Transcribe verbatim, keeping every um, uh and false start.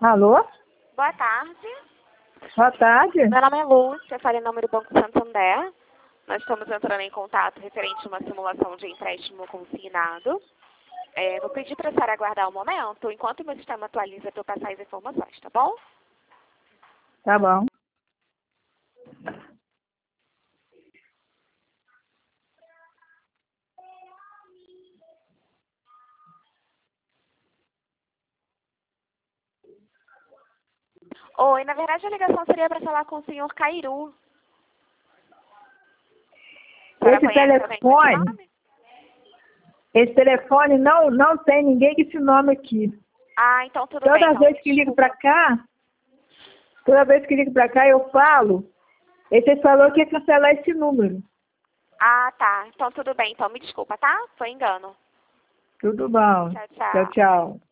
Alô? Boa tarde. Boa tarde. Meu nome é Lúcia, falei em nome do Banco Santander. Nós estamos entrando em contato referente a uma simulação de empréstimo consignado. É, vou pedir para a senhora aguardar um momento, enquanto o meu sistema atualiza para eu passar as informações, tá bom? Tá bom. Oi, na verdade a ligação seria para falar com o senhor Cairu. A senhora Esse conhece alguém com esse telefone, nome? esse telefone não, não tem ninguém com esse nome aqui. Ah, então tudo bem. Toda Então, vez me que ligo desculpa. pra cá, toda vez que ligo pra cá eu falo, esse falou que ia cancelar esse número. Ah, tá. Então tudo bem. Então me desculpa, tá? Foi engano. Tudo bom. Tchau, Tchau, tchau. tchau.